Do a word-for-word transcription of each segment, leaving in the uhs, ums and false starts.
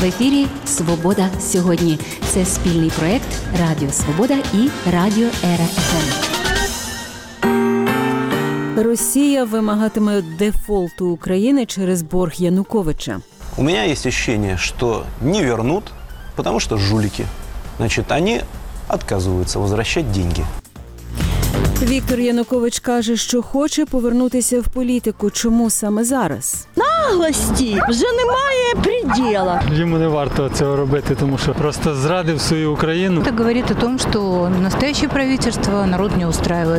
В ефірі «Свобода сьогодні». Це спільний проєкт Радіо Свобода і Радіо Ера еф ем. Росія вимагатиме дефолту України через борг Януковича. У меня есть ощущение, что не вернут, потому что жулики. Значит, они отказываются возвращать деньги. Віктор Янукович каже, що хоче повернутися в політику. Чому саме зараз? Наглості вже немає приділа. Йому не варто цього робити, тому що просто зрадив свою Україну. Это говорит о том, что настоящее правительство народ не устраивает.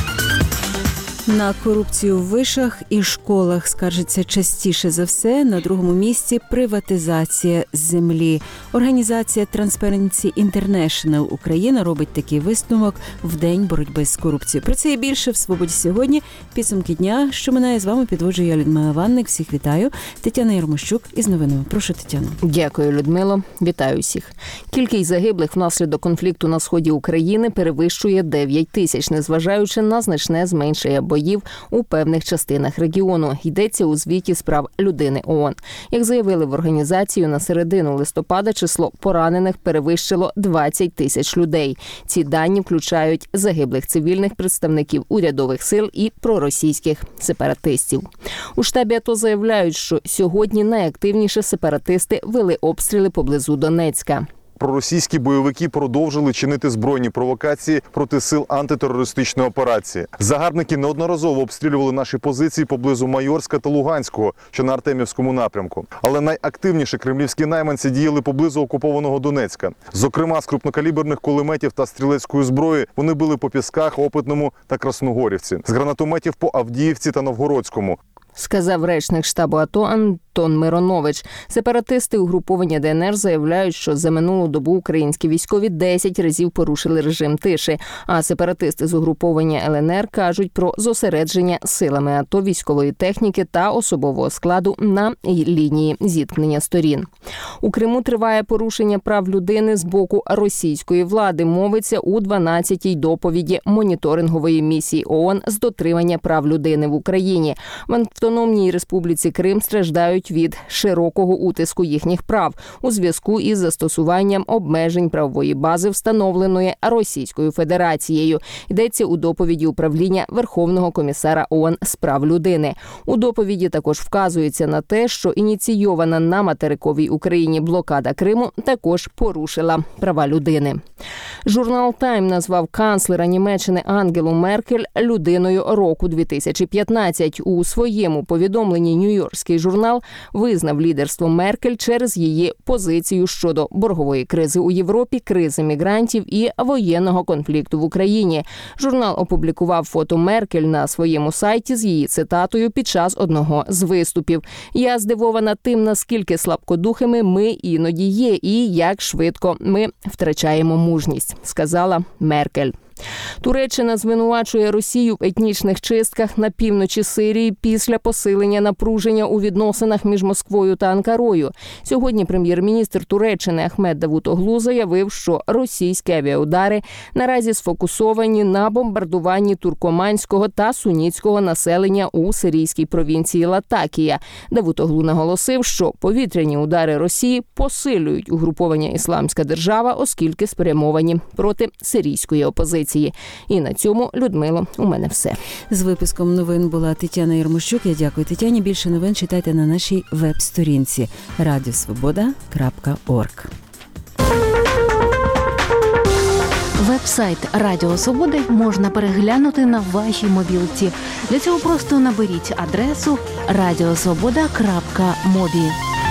На корупцію в вишах і школах скаржиться частіше за все. На другому місці – приватизація землі. Організація Transparency International Україна робить такий висновок в День боротьби з корупцією. Про це і більше в «Свободі сьогодні». Підсумки дня, що минає, з вами підводжу я, Людмила Ванник. Всіх вітаю. Тетяна Ярмощук із новинами. Прошу, Тетяно. Дякую, Людмило. Вітаю всіх. Кількість загиблих внаслідок конфлікту на сході України перевищує дев'ять тисяч, незважаючи на значне зменшення боїв у певних частинах регіону. Йдеться у звіті з прав людини ООН. Як заявили в організацію, на середину листопада число поранених перевищило двадцять тисяч людей. Ці дані включають загиблих цивільних представників урядових сил і проросійських сепаратистів. У штабі АТО заявляють, що сьогодні найактивніше сепаратисти вели обстріли поблизу Донецька. Проросійські бойовики продовжили чинити збройні провокації проти сил антитерористичної операції. Загарбники неодноразово обстрілювали наші позиції поблизу Майорська та Луганського, що на Артемівському напрямку. Але найактивніше кремлівські найманці діяли поблизу окупованого Донецька. Зокрема, з крупнокаліберних кулеметів та стрілецької зброї вони били по Пісках, Опитному та Красногорівці. З гранатометів по Авдіївці та Новгородському. Сказав речник штабу АТО Антон Миронович. Сепаратисти угруповання ДНР заявляють, що за минулу добу українські військові десять разів порушили режим тиші, а сепаратисти з угруповання ЛНР кажуть про зосередження силами АТО військової техніки та особового складу на лінії зіткнення сторін. У Криму триває порушення прав людини з боку російської влади, мовиться у дванадцятій доповіді моніторингової місії ООН з дотримання прав людини в Україні. В Автономній Республіці Крим страждають від широкого утиску їхніх прав у зв'язку із застосуванням обмежень правової бази, встановленої Російською Федерацією. Йдеться у доповіді управління Верховного комісара ООН з прав людини. У доповіді також вказується на те, що ініційована на материковій Україні блокада Криму також порушила права людини. Журнал «Тайм» назвав канцлера Німеччини Ангелу Меркель людиною року дві тисячі п'ятнадцять. У своєму повідомленні Нью-Йоркський журнал визнав лідерство Меркель через її позицію щодо боргової кризи у Європі, кризи мігрантів і воєнного конфлікту в Україні. Журнал опублікував фото Меркель на своєму сайті з її цитатою під час одного з виступів. «Я здивована тим, наскільки слабкодухими ми іноді є і як швидко ми втрачаємо мужність», сказала Меркель. Туреччина звинувачує Росію в етнічних чистках на півночі Сирії після посилення напруження у відносинах між Москвою та Анкарою. Сьогодні прем'єр-міністр Туреччини Ахмед Давутоглу заявив, що російські авіаудари наразі сфокусовані на бомбардуванні туркоманського та сунітського населення у сирійській провінції Латакія. Давутоглу наголосив, що повітряні удари Росії посилюють угруповання «Ісламська держава», оскільки спрямовані проти сирійської опозиції. І на цьому, Людмило, у мене все. З випуском новин була Тетяна Ярмощук. Я дякую Тетяні. Більше новин читайте на нашій веб-сторінці радіосвобода крапка орг. Веб-сайт Радіо Свободи можна переглянути на вашій мобілці. Для цього просто наберіть адресу радіосвобода крапка мобі.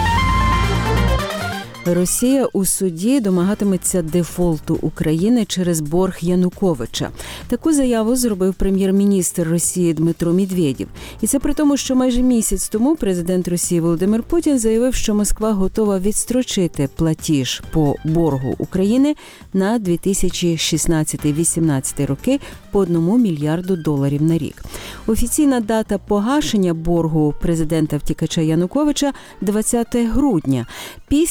Росія у суді домагатиметься дефолту України через борг Януковича. Таку заяву зробив прем'єр-міністр Росії Дмитро Медведєв. І це при тому, що майже місяць тому президент Росії Володимир Путін заявив, що Москва готова відстрочити платіж по боргу України на дві тисячі шістнадцятий-вісімнадцятий роки по одному мільярду доларів на рік. Офіційна дата погашення боргу президента-втікача Януковича – двадцяте грудня. Після закінчення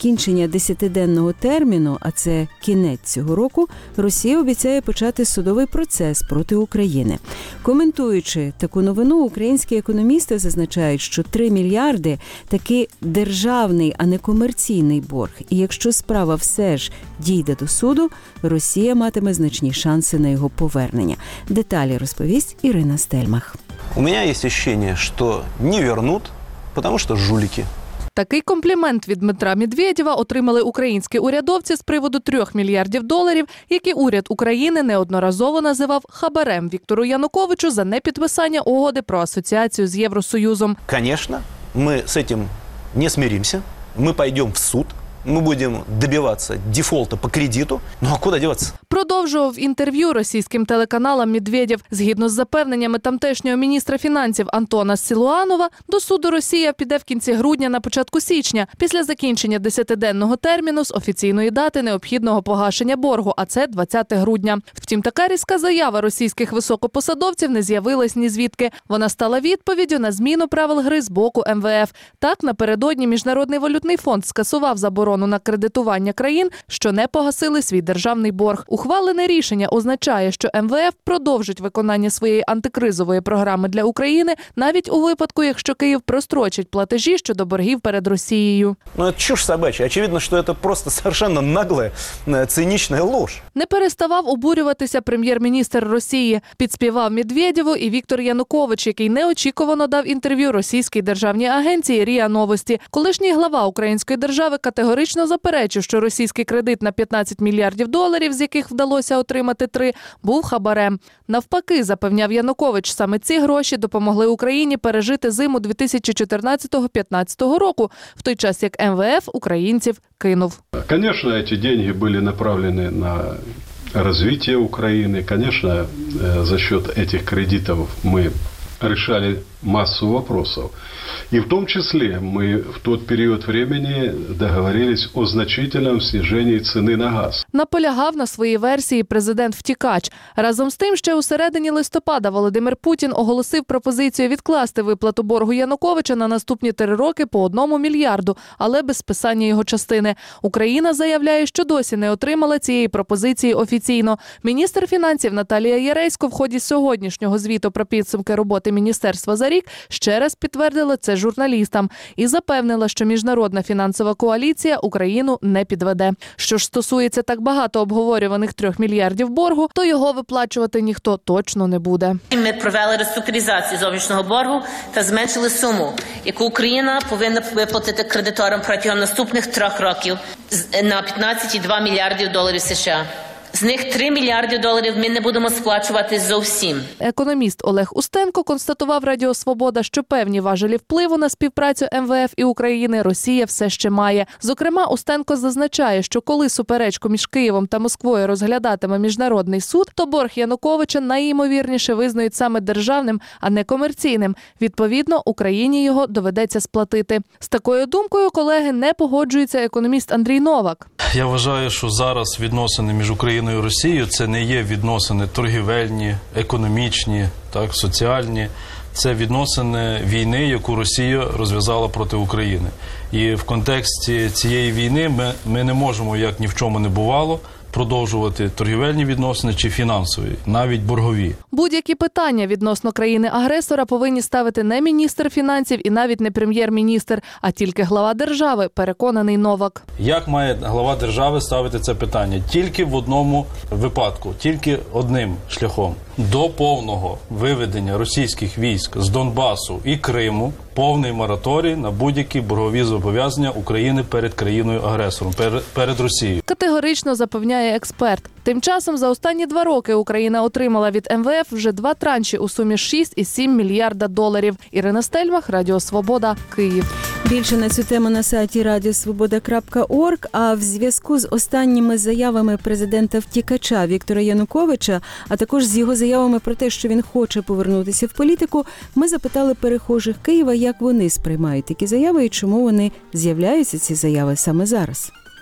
закінчення десятиденного терміну, а це кінець цього року, Росія обіцяє почати судовий процес проти України. Коментуючи таку новину, українські економісти зазначають, що три мільярди – таки державний, а не комерційний борг. І якщо справа все ж дійде до суду, Росія матиме значні шанси на його повернення. Деталі розповість Ірина Стельмах. У меня есть ощущение, что не вернут, потому что жулики. Такий комплімент від Дмитра Медведєва отримали українські урядовці з приводу трьох мільярдів доларів, які уряд України неодноразово називав хабарем Віктору Януковичу за непідписання угоди про асоціацію з Євросоюзом. Конечно, мы с этим не смиримся, мы пойдем в суд, мы будем добиваться дефолта по кредиту. Ну а куда деваться? Продовжував інтерв'ю російським телеканалам Медведєв. Згідно з запевненнями тамтешнього міністра фінансів Антона Силуанова, до суду Росія піде в кінці грудня на початку січня, після закінчення десятиденного терміну з офіційної дати необхідного погашення боргу, а це двадцяте грудня. Втім, така різка заява російських високопосадовців не з'явилась ні звідки. Вона стала відповіддю на зміну правил гри з боку ем ве еф. Так, напередодні Міжнародний валютний фонд скасував заборону на кредитування країн, що не погасили свій державний борг. Ухвалене рішення означає, що ем ве еф продовжить виконання своєї антикризової програми для України навіть у випадку, якщо Київ прострочить платежі щодо боргів перед Росією. Ну это чушь собачья. Очевидно, что это просто совершенно наглая, циничная ложь. Не переставав обурюватися прем'єр-міністр Росії. Підспівав Медведєву і Віктор Янукович, який неочікувано дав інтерв'ю російській державній агенції РІА Новості. Колишній глава української держави категорично заперечив, що російський кредит на п'ятнадцять мільярдів доларів, з яких вдалося отримати три, був хабарем. Навпаки, запевняв Янукович, саме ці гроші допомогли Україні пережити зиму дві тисячі чотирнадцятого-п'ятнадцятого року, в той час як ем ве еф українців кинув. Конечно, эти деньги были направлены на развитие Украины. Конечно, за счет этих кредитов мы решали массу вопросов. И в том числе мы в тот период времени договорились о значительном снижении цены на газ. Наполягав на своїй версії президент-втікач. Разом з тим, ще у середині листопада Володимир Путін оголосив пропозицію відкласти виплату боргу Януковича на наступні три роки по одному мільярду, але без списання його частини. Україна заявляє, що досі не отримала цієї пропозиції офіційно. Міністр фінансів Наталія Яресько в ході сьогоднішнього звіту про підсумки роботи міністерства за рік ще раз підтвердила це журналістам і запевнила, що міжнародна фінансова коаліція Україну не підведе. Що ж стосується так багато обговорюваних трьох мільярдів боргу, то його виплачувати ніхто точно не буде. Ми провели реструктуризацію зовнішнього боргу та зменшили суму, яку Україна повинна виплатити кредиторам протягом наступних трьох років на п'ятнадцять цілих два мільярдів доларів США. З них три мільярди доларів ми не будемо сплачувати зовсім. Економіст Олег Устенко констатував Радіо Свобода, що певні важелі впливу на співпрацю ем ве еф і України Росія все ще має. Зокрема, Устенко зазначає, що коли суперечку між Києвом та Москвою розглядатиме міжнародний суд, то борг Януковича найімовірніше визнають саме державним, а не комерційним. Відповідно, Україні його доведеться сплатити. З такою думкою, колеги, не погоджується економіст Андрій Новак. Я вважаю, що зараз відносини між Україною і Росією – це не є відносини торгівельні, економічні, так, соціальні. Це відносини війни, яку Росія розв'язала проти України. І в контексті цієї війни ми, ми не можемо, як ні в чому не бувало, продовжувати торгівельні відносини чи фінансові, навіть боргові. Будь-які питання відносно країни-агресора повинні ставити не міністр фінансів і навіть не прем'єр-міністр, а тільки глава держави, переконаний Новак. Як має глава держави ставити це питання? Тільки в одному випадку, тільки одним шляхом. До повного виведення російських військ з Донбасу і Криму, повний мораторій на будь-які боргові зобов'язання України перед країною-агресором, перед, перед Росією. Категорично запевняє експерт. Тим часом за останні два роки Україна отримала від ем ве еф вже два транші у сумі шість і сім мільярда доларів. Ірина Стельмах, Радіо Свобода, Київ. Більше на цю тему на сайті радіосвобода крапка орг, а в зв'язку з останніми заявами президента-втікача Віктора Януковича, а також з його заявами про те, що він хоче повернутися в політику, ми запитали перехожих Києва, як вони сприймають такі заяви і чому вони з'являються, ці заяви, саме зараз.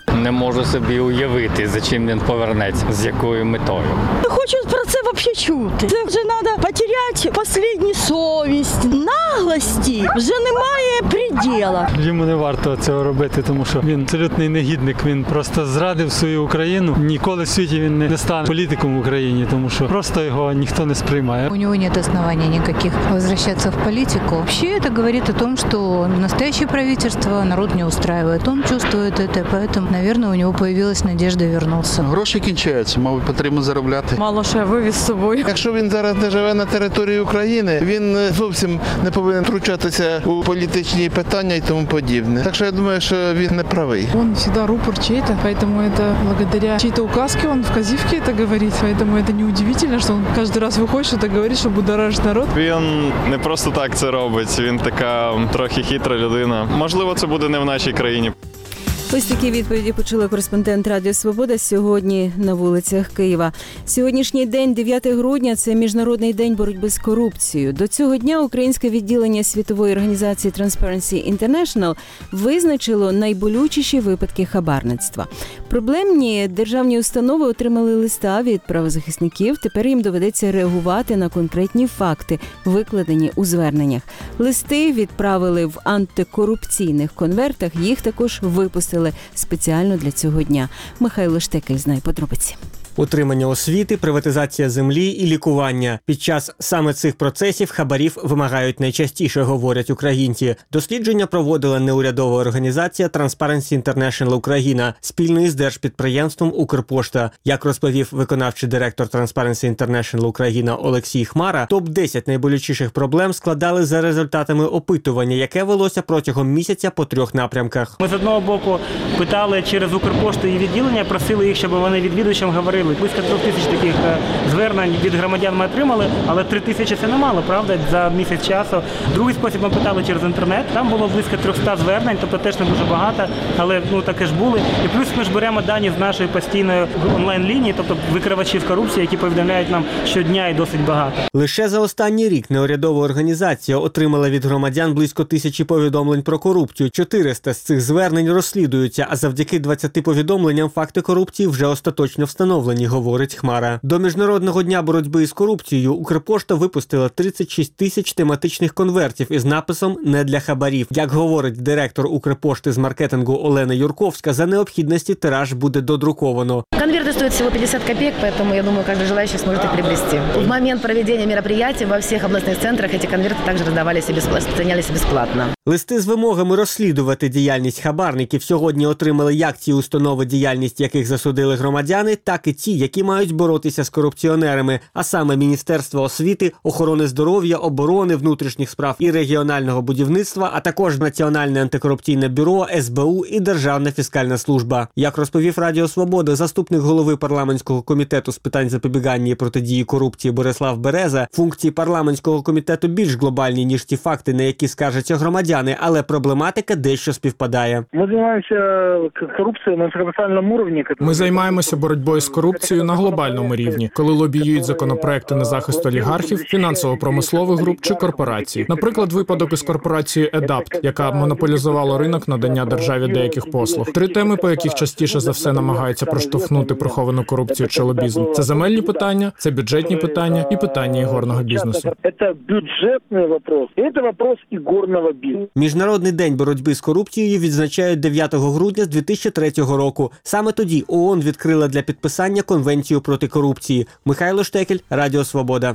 Не можу собі уявити, за чим він повернеться, з якою метою. Хочу про це взагалі чути. Це вже треба потеряти останню совість. Наглості вже немає приділу. Йому не варто цього робити, тому що він абсолютний негідник. Він просто зрадив свою Україну. Ніколи в світі він не стане політиком в Україні, тому що просто його ніхто не сприймає. У него нет оснований никаких возвращаться в политику. Вообще это говорит о том, что настоящее правительство народ не устраивает. Он чувствует это, поэтому, наверное, у него появилась надежда вернуться. Гроші кінчаються, мабуть, потрібно заробляти. Мало що вивіз з собою. Якщо він зараз не живе на території України, він зовсім не повинен втручатися у політичні питання і тому подібне. Так що я думаю, що він не правий. Он всегда рупор чей-то, поэтому это благодаря чьей-то указке он в казивке это говорит, поэтому это неудивительно, что он каждый раз выходит, что-то говорит, что будоражить народ. Він не просто так це робить, він така трохи хитра людина. Можливо, це буде не в нашій країні. Ось такі відповіді почула кореспондент Радіо Свобода сьогодні на вулицях Києва. Сьогоднішній день, дев'яте грудня, це Міжнародний день боротьби з корупцією. До цього дня українське відділення світової організації Transparency International визначило найболючіші випадки хабарництва. Проблемні державні установи отримали листа від правозахисників, тепер їм доведеться реагувати на конкретні факти, викладені у зверненнях. Листи відправили в антикорупційних конвертах, їх також випустили спеціально для цього дня. Михайло Штекель знає подробиці. Утримання освіти, приватизація землі і лікування. Під час саме цих процесів хабарів вимагають найчастіше, говорять українці. Дослідження проводила неурядова організація Transparency International Україна спільно із держпідприємством «Укрпошта». Як розповів виконавчий директор Transparency International Україна Олексій Хмара, топ десять найболючіших проблем складали за результатами опитування, яке велося протягом місяця по трьох напрямках. Ми з одного боку питали через «Укрпошту» і відділення, просили їх, щоб вони відвідувачам говорили. Близько трьох тисяч таких звернень від громадян ми отримали, але три тисячі – це немало, правда, за місяць часу. Другий спосіб ми питали через інтернет, там було близько триста звернень, тобто теж не дуже багато, але ну таке ж були. І плюс ми ж беремо дані з нашої постійної онлайн-лінії, тобто викривачів корупції, які повідомляють нам щодня і досить багато. Лише за останній рік неурядова організація отримала від громадян близько тисячі повідомлень про корупцію. чотириста з цих звернень розслідуються, а завдяки двадцяти повідомленням факти корупції вже остаточно встановлені, говорить Хмара. До Міжнародного дня боротьби із корупцією Укрпошта випустила тридцять шість тисяч тематичних конвертів із написом «Не для хабарів». Як говорить директор Укрпошти з маркетингу Олена Юрковська, за необхідності тираж буде додруковано. Конверты стоят всего пятьдесят копеек, поэтому я думаю, каждый желающий сможет их приобрести. В момент проведения мероприятий во всех областных центрах эти конверты также раздавались и распространялись бесплатно. Листи з вимогами розслідувати діяльність хабарників сьогодні отримали як ті установи, діяльність яких засудили громадяни, так і ті, які мають боротися з корупціонерами, а саме Міністерство освіти, охорони здоров'я, оборони, внутрішніх справ і регіонального будівництва, а також Національне антикорупційне бюро, ес бе у і Державна фіскальна служба. Як розповів Радіо Свобода, заступник голови парламентського комітету з питань запобігання і протидії корупції Борислав Береза, функції парламентського комітету більш глобальні, ніж ті факти, на які скаржаться громадяни, але проблематика дещо співпадає. Ми займаємося корупцією на інтернаціональному рівні. Ми займаємося боротьбою з корупцією на глобальному рівні, коли лобіюють законопроекти на захист олігархів, фінансово-промислових груп чи корпорацій. Наприклад, випадок із корпорацією «Едапт», яка монополізувала ринок надання державі деяких послуг. Три теми, по яких частіше за все намагаються проштовхнути приховану корупцію чи лобізм. Це земельні питання, це бюджетні питання і питання ігорного бізнесу. Це бюджетний вопрос, це вопрос ігорного бізнесу. Міжнародний день боротьби з корупцією відзначають дев'ятого грудня з дві тисячі третього року. Саме тоді ООН відкрила для підписання Конвенцію проти корупції. Михайло Штекель, Радіо Свобода.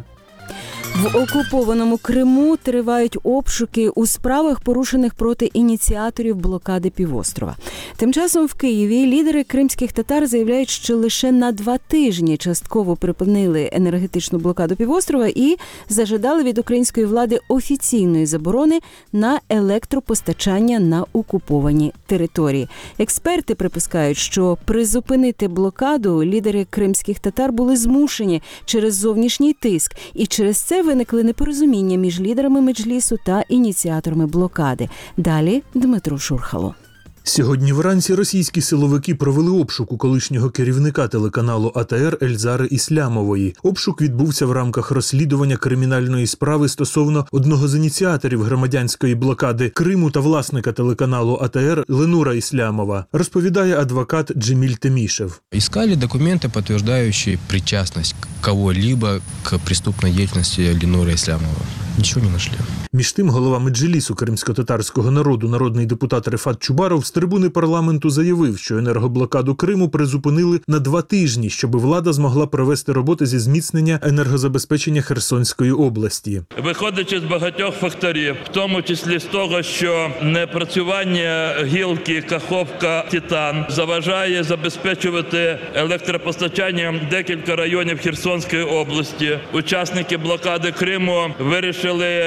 В окупованому Криму тривають обшуки у справах, порушених проти ініціаторів блокади півострова. Тим часом в Києві лідери кримських татар заявляють, що лише на два тижні частково припинили енергетичну блокаду півострова і зажадали від української влади офіційної заборони на електропостачання на окуповані території. Експерти припускають, що призупинити блокаду лідери кримських татар були змушені через зовнішній тиск, і через це виникли непорозуміння між лідерами Меджлісу та ініціаторами блокади. Далі Дмитро Шурхало. Сьогодні вранці російські силовики провели обшук у колишнього керівника телеканалу А Те Ер Ельзари Іслямової. Обшук відбувся в рамках розслідування кримінальної справи стосовно одного з ініціаторів громадянської блокади Криму та власника телеканалу А Те Ер Ленура Іслямова, розповідає адвокат Джеміль Темішев. Искали документы, подтверждающие причастность кого-либо к преступной деятельности Ленура Іслямова. Нічого не знайшли. Між тим, голова Меджлісу кримсько-татарського народу, народний депутат Рефат Чубаров з трибуни парламенту заявив, що енергоблокаду Криму призупинили на два тижні, щоб влада змогла провести роботи зі зміцнення енергозабезпечення Херсонської області. Виходячи з багатьох факторів, в тому числі з того, що непрацювання гілки Каховка-Титан заважає забезпечувати електропостачання декілька районів Херсонської області, учасники блокади Криму вирішили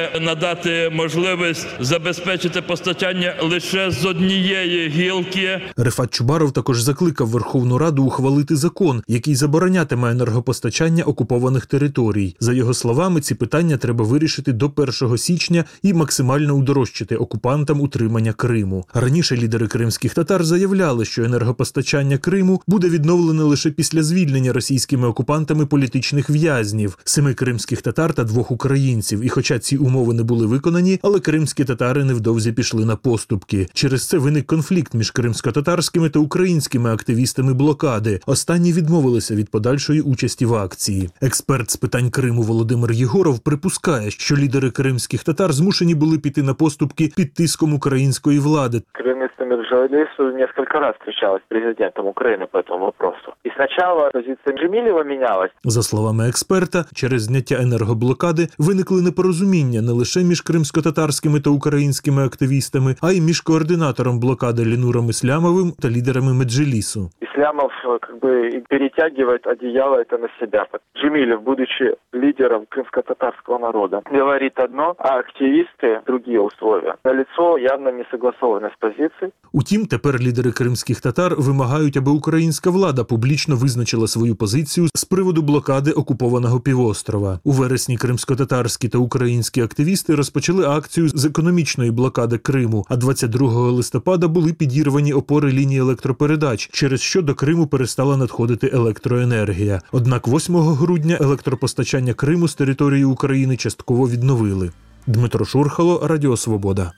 надати можливість забезпечити постачання лише з однієї гілки. Рефат Чубаров також закликав Верховну Раду ухвалити закон, який заборонятиме енергопостачання окупованих територій. За його словами, ці питання треба вирішити до першого січня і максимально удорожчити окупантам утримання Криму. Раніше лідери кримських татар заявляли, що енергопостачання Криму буде відновлене лише після звільнення російськими окупантами політичних в'язнів, семи кримських татар та двох українців. І хоча ці умови не були виконані, але кримські татари невдовзі пішли на поступки. Через це виник конфлікт між кримсько-татарськими та українськими активістами блокади. Останні відмовилися від подальшої участі в акції. Експерт з питань Криму Володимир Єгоров припускає, що лідери кримських татар змушені були піти на поступки під тиском української влади. Керівництво Меджлісу несколько раз встречалось з президентом України по цьому вопросу. І спочатку позиція Джемілєва мінялась. За словами експерта, через зняття енергоблокади виникли непорозуміння не лише між кримсько-татарськими та українськими активістами, а й між координатором блокади Ленуром Іслямовим та лідерами Меджлісу. Іслямов как бы перетягивает одеяло это на себя. Джемилев, будучи лидером крымско-татарского народа, говорит одно, а активисты другие условия. Налицо явно несогласованность позиций. Утім, тепер лідери кримських татар вимагають, аби українська влада публічно визначила свою позицію з приводу блокади окупованого півострова. У вересні кримсько-татарські та українські активісти розпочали акцію з економічної блокади Криму, а двадцять другого листопада були підірвані опори лінії електропередач, через що до Криму перестала надходити електроенергія. Однак восьмого грудня електропостачання Криму з території України частково відновили. Дмитро Шурхало, Радіо Свобода.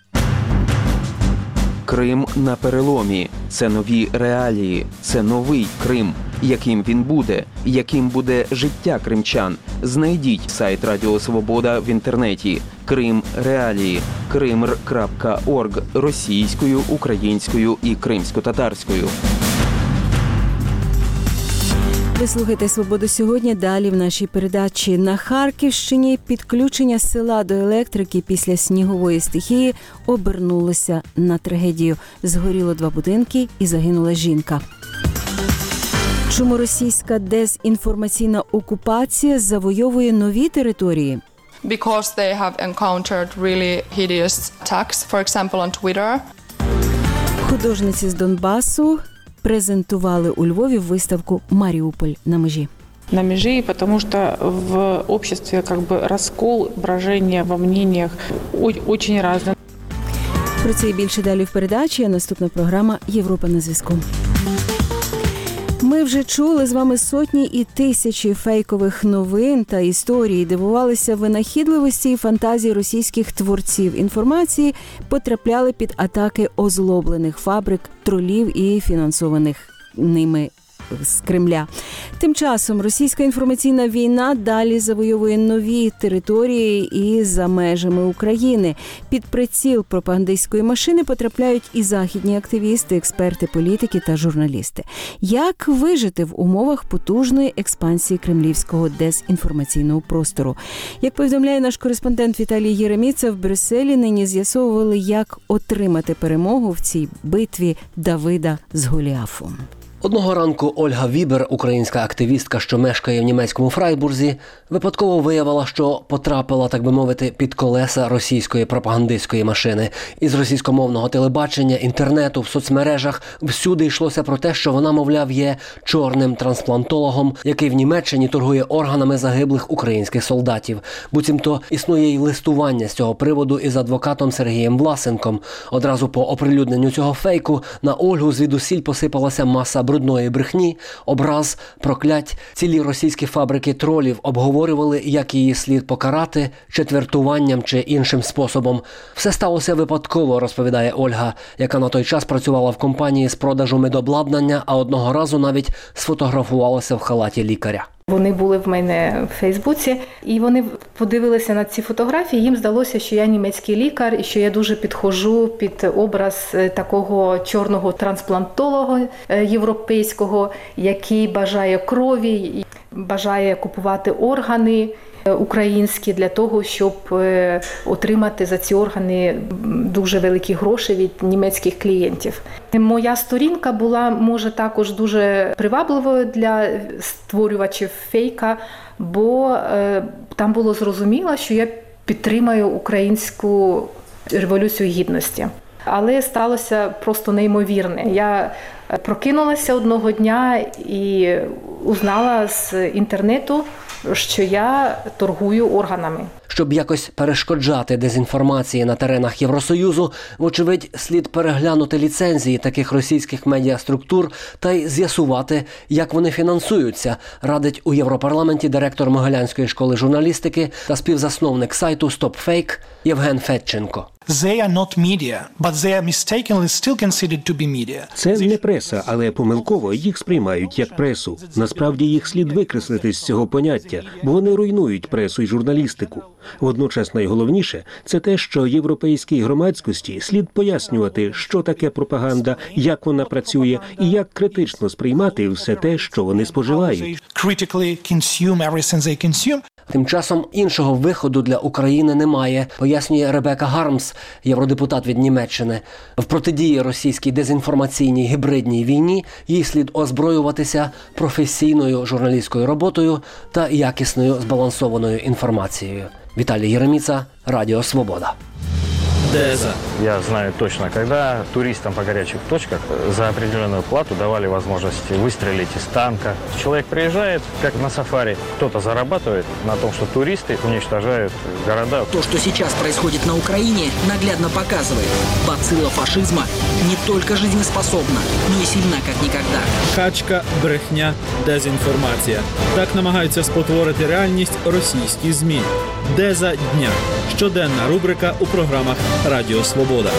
Крим на переломі. Це нові реалії. Це новий Крим. Яким він буде? Яким буде життя кримчан? Знайдіть сайт Радіо Свобода в інтернеті. Крим реалії. кримр крапка орг російською, українською і кримсько-татарською. Ви слухаєте «Свободу сьогодні». Далі в нашій передачі. На Харківщині підключення села до електрики після снігової стихії обернулося на трагедію. Згоріло два будинки і загинула жінка. Чому російська дезінформаційна окупація завойовує нові території? Because they have encountered really hideous attacks, for example on Twitter. Художниці з Донбасу презентували у Львові виставку «Маріуполь на межі». На межи, потому что в обществе как бы раскол, брожение во мнениях очень разное. Про це і більше далі в передачі, а наступна програма «Європа на зв'язку». Ми вже чули з вами сотні і тисячі фейкових новин та історій, дивувалися винахідливості і фантазії російських творців інформації, потрапляли під атаки озлоблених фабрик, тролів і фінансованих ними з Кремля. Тим часом російська інформаційна війна далі завойовує нові території і за межами України. Під приціл пропагандистської машини потрапляють і західні активісти, експерти, політики та журналісти. Як вижити в умовах потужної експансії кремлівського дезінформаційного простору? Як повідомляє наш кореспондент Віталій Єреміца, в Брюсселі нині з'ясовували, як отримати перемогу в цій битві Давида з Голіафом. Одного ранку Ольга Вібер, українська активістка, що мешкає в німецькому Фрайбурзі, випадково виявила, що потрапила, так би мовити, під колеса російської пропагандистської машини. Із російськомовного телебачення, інтернету, в соцмережах всюди йшлося про те, що вона, мовляв, є чорним трансплантологом, який в Німеччині торгує органами загиблих українських солдатів. Буцімто існує й листування з цього приводу із адвокатом Сергієм Власенком. Одразу по оприлюдненню цього фейку на Ольгу звідусіль посипалася маса брудної брехні, образ, проклять. Цілі російські фабрики тролів обговорювали, як її слід покарати, четвертуванням чи іншим способом. Все сталося випадково, розповідає Ольга, яка на той час працювала в компанії з продажу медобладнання, а одного разу навіть сфотографувалася в халаті лікаря. Вони були в мене в Фейсбуці, і вони подивилися на ці фотографії, їм здалося, що я німецький лікар, і що я дуже підходжу під образ такого чорного трансплантолога європейського, який бажає крові, бажає купувати органи українські для того, щоб отримати за ці органи дуже великі гроші від німецьких клієнтів. Моя сторінка була, може, також дуже привабливою для створювачів фейка, бо е, там було зрозуміло, що я підтримую українську революцію гідності. Але сталося просто неймовірне. Я прокинулася одного дня і узнала з інтернету, що я торгую органами. Щоб якось перешкоджати дезінформації на теренах Євросоюзу, вочевидь, слід переглянути ліцензії таких російських медіаструктур та й з'ясувати, як вони фінансуються, радить у Європарламенті директор Могилянської школи журналістики та співзасновник сайту StopFake Євген Федченко. They are not media, but they are mistakenly still considered to be media. Це не преса, але помилково їх сприймають як пресу. Насправді їх слід викреслити з цього поняття, бо вони руйнують пресу і журналістику. Водночас найголовніше – це те, що європейській громадськості слід пояснювати, що таке пропаганда, як вона працює і як критично сприймати все те, що вони споживають. Тим часом іншого виходу для України немає, пояснює Ребека Гармс, євродепутат від Німеччини. В протидії російській дезінформаційній гібридній війні їй слід озброюватися професійною журналістською роботою та якісною збалансованою інформацією. Віталій Єреміца, Радіо Свобода. Деза. Я знаю точно, когда туристам по горячих точках за определенную плату давали возможность выстрелить из танка. Человек приезжает, как на сафари, кто-то зарабатывает на том, что туристы уничтожают города. То, что сейчас происходит на Украине, наглядно показывает. Бацилла фашизма не только жизнеспособна, но и сильна, как никогда. Качка, брехня, дезінформація. Так намагаються спотворити реальність російські ЗМІ. Деза дня. Щоденна рубрика у програмах Радіо Свобода.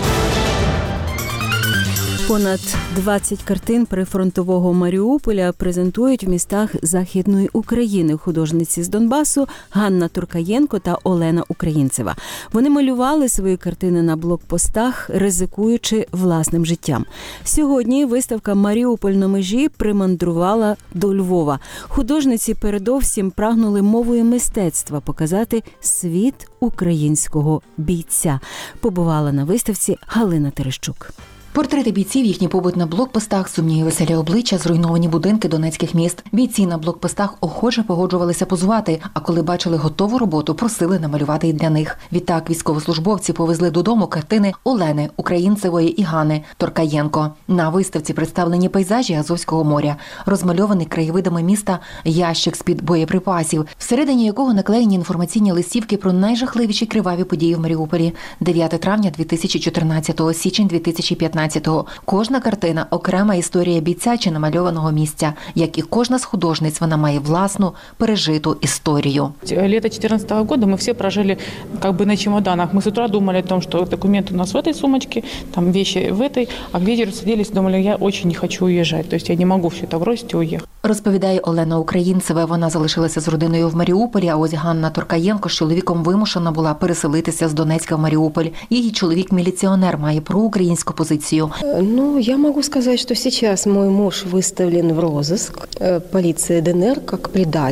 Понад двадцять картин прифронтового Маріуполя презентують в містах Західної України художниці з Донбасу Ганна Туркаєнко та Олена Українцева. Вони малювали свої картини на блокпостах, ризикуючи власним життям. Сьогодні виставка «Маріуполь на межі» примандрувала до Львова. Художниці передовсім прагнули мовою мистецтва показати світ українського бійця. Побувала на виставці Галина Терещук. Портрети бійців, їхній побут на блокпостах, сумні і веселі обличчя, зруйновані будинки донецьких міст. Бійці на блокпостах охоче погоджувалися позувати, а коли бачили готову роботу, просили намалювати і для них. Відтак військовослужбовці повезли додому картини Олени Українцевої і Гани Туркаєнко. На виставці представлені пейзажі Азовського моря, розмальований краєвидами міста ящик з-під боєприпасів, всередині якого наклеєні інформаційні листівки про найжахливіші криваві події в Маріуполі. дев'яте травня дві тисячі чотирнадцятого, січень дві тисячі п'ятнадцятого. Кожна картина – окрема історія бійця чи намальованого місця. Як і кожна з художниць, вона має власну, пережиту історію. Лето две тысячи четырнадцатого года мы все прожили как бы на чемоданах. Мы с утра думали о том, что документы у нас в этой сумочке, там вещи в этой, а к вечеру садились и думали, я очень не хочу уезжать, то есть я не могу все это бросить и уехать. Розповідає Олена Українцева. Вона залишилася з родиною в Маріуполі, а ось Ганна Туркаєнко з чоловіком вимушена була переселитися з Донецька в Маріуполь. Її чоловік-міліціонер має проукраїнську позицію. Ну, я могу сказать, что сейчас мой муж выставлен в розыск. Полиция ДНР как предатель.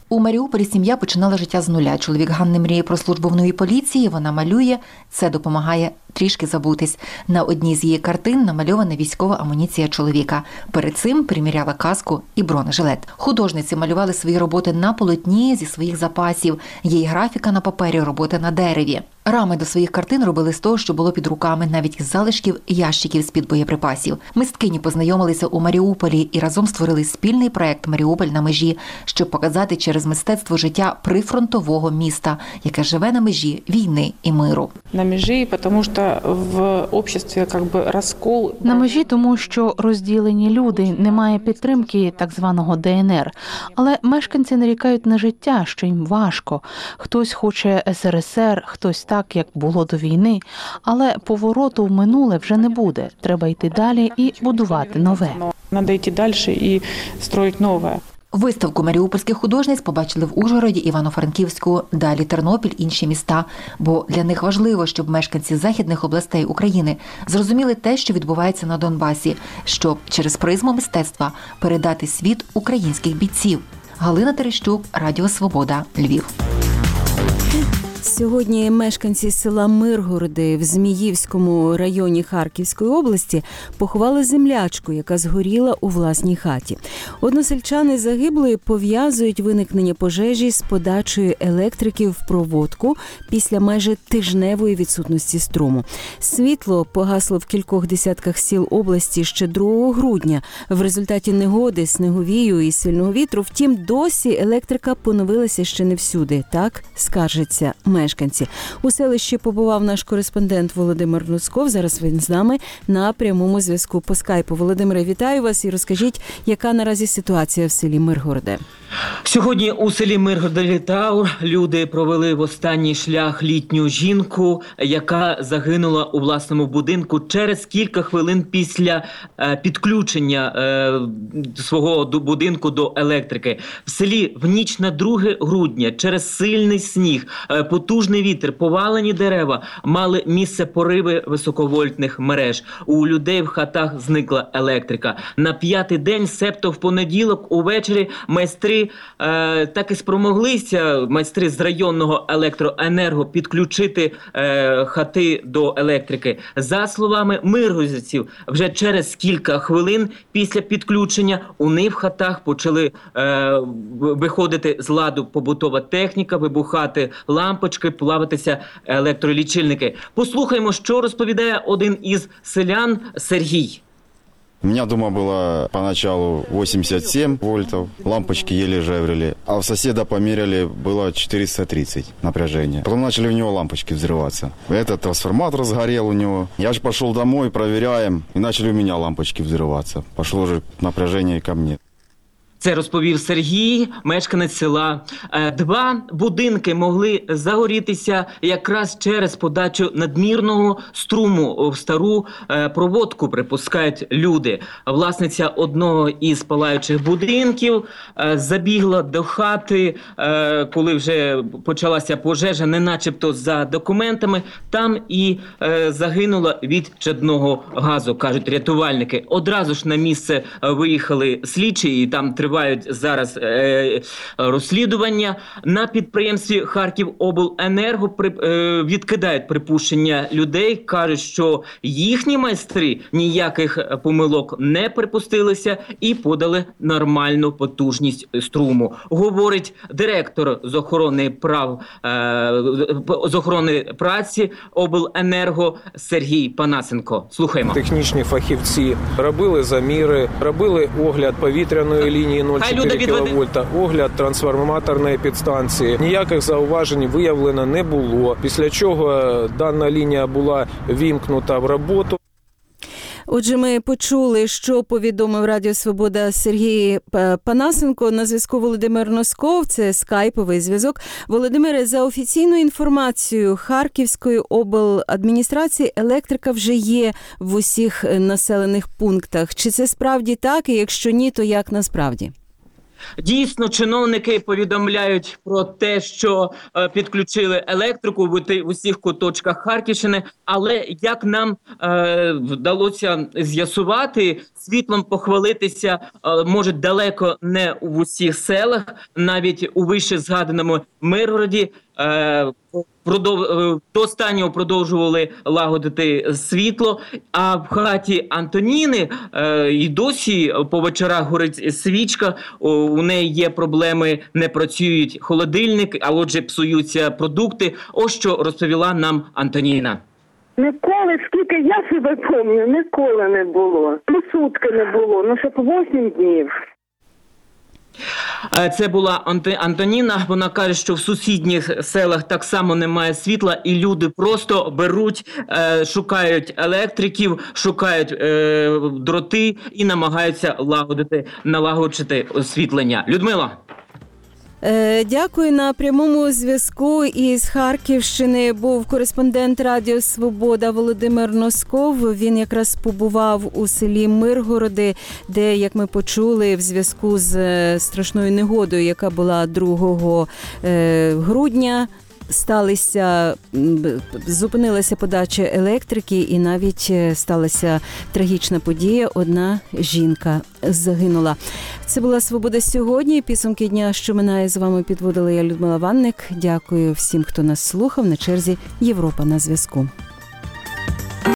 У Маріуполі сім'я починала життя з нуля. Чоловік Ганни мріє про службу в новій поліції, вона малює, це допомагає трішки забутись. На одній з її картин намальована військова амуніція чоловіка. Перед цим приміряла каску і бронежилет. Художниці малювали свої роботи на полотні зі своїх запасів. Є й графіка на папері, роботи на дереві. Рами до своїх картин робили з того, що було під руками, навіть із залишків ящиків з-під боєприпасів. Мисткині познайомилися у Маріуполі і разом створили спільний проект «Маріуполь на межі», щоб показати через мистецтво життя прифронтового міста, яке живе на межі війни і миру. На межі, тому що в обществі як би розкол. На межі, тому що розділені люди, немає підтримки так званого Де Ен Ер. Але мешканці нарікають на життя, що їм важко. Хтось хоче Ес Ер Ес Ер, хтось так, як було до війни. Але повороту в минуле вже не буде. Треба йти далі і будувати нове. Треба йти далі і строїти нове. Виставку маріупольських художниць побачили в Ужгороді, Івано-Франківську, далі Тернопіль, інші міста. Бо для них важливо, щоб мешканці західних областей України зрозуміли те, що відбувається на Донбасі, щоб через призму мистецтва передати світ українських бійців. Галина Терещук, Радіо Свобода, Львів. Сьогодні мешканці села Миргороди в Зміївському районі Харківської області поховали землячку, яка згоріла у власній хаті. Односельчани загиблої пов'язують виникнення пожежі з подачею електрики в проводку після майже тижневої відсутності струму. Світло погасло в кількох десятках сіл області ще другого грудня. В результаті негоди, снеговію і сильного вітру, втім, досі електрика поновилася ще не всюди. Так скаржаться мешканці. У селищі побував наш кореспондент Володимир Носков. Зараз він з нами на прямому зв'язку по скайпу. Володимире, вітаю вас і розкажіть, яка наразі ситуація в селі Миргороде. Сьогодні у селі Миргород-Літаур люди провели в останній шлях літню жінку, яка загинула у власному будинку через кілька хвилин після е, підключення е, свого будинку до електрики. В селі в ніч на друге грудня через сильний сніг, е, потужний вітер, повалені дерева мали місце пориви високовольтних мереж. У людей в хатах зникла електрика. На п'ятий день, себто в понеділок увечері, майстри Е, так і спромоглися, майстри з районного електроенерго, підключити е, хати до електрики. За словами миргородців, вже через кілька хвилин після підключення у них в хатах почали е, виходити з ладу побутова техніка, вибухати лампочки, плавитися електролічильники. Послухаймо, що розповідає один із селян Сергій. У меня дома было поначалу восемьдесят семь вольтов, лампочки еле жеврили, а у соседа померяли, было четыреста тридцать напряжение. Потом начали у него лампочки взрываться. Этот трансформатор сгорел у него. Я же пошел домой, проверяем, и начали у меня лампочки взрываться. Пошло уже напряжение ко мне. Це розповів Сергій, мешканець села. Два будинки могли загорітися якраз через подачу надмірного струму в стару проводку, припускають люди. Власниця одного із палаючих будинків забігла до хати, коли вже почалася пожежа, не начебто за документами, там і загинула від чадного газу, кажуть рятувальники. Одразу ж на місце виїхали слідчі, і там тривають зараз е, розслідування. На підприємстві Харківобленерго при, е, відкидають припущення людей, кажуть, що їхні майстри ніяких помилок не припустилися і подали нормальну потужність струму. Говорить директор з охорони прав е, з охорони праці обленерго Сергій Панасенко. Слухаємо. Технічні фахівці робили заміри, робили огляд повітряної лінії нуль цілих чотири кіловольта, огляд трансформаторної підстанції. Ніяких зауважень виявлено не було, після чого дана лінія була вімкнута в роботу. Отже, ми почули, що повідомив Радіо Свобода Сергій Панасенко. На зв'язку Володимир Носков, це скайповий зв'язок. Володимире, за офіційною інформацією Харківської обладміністрації, електрика вже є в усіх населених пунктах. Чи це справді так? І якщо ні, то як насправді? Дійсно, чиновники повідомляють про те, що е, підключили електрику в, в усіх куточках Харківщини, але як нам е, вдалося з'ясувати, світлом похвалитися е, може далеко не в усіх селах, навіть у вище згаданому Миргороді. Е, Продов... До останнього продовжували лагодити світло, а в хаті Антоніни е, і досі по вечорах горить свічка, о, у неї є проблеми, не працюють холодильник, а отже псуються продукти. Ось що розповіла нам Антоніна. Ніколи, скільки я себе пам'ятаю, ніколи не було. Ну, сутки не було, ну щоб вісім днів. Це була Антоніна, вона каже, що в сусідніх селах так само немає світла і люди просто беруть, шукають електриків, шукають дроти і намагаються лагодити, налагодити освітлення. Людмила. Дякую. На прямому зв'язку із Харківщини був кореспондент Радіо Свобода Володимир Носков. Він якраз побував у селі Миргороди, де, як ми почули, в зв'язку з страшною негодою, яка була другого грудня, сталися, зупинилася подача електрики і навіть сталася трагічна подія. Одна жінка загинула. Це була «Свобода сьогодні». Підсумки дня, що минає, з вами підводила я, Людмила Ванник. Дякую всім, хто нас слухав. На черзі Європа на зв'язку.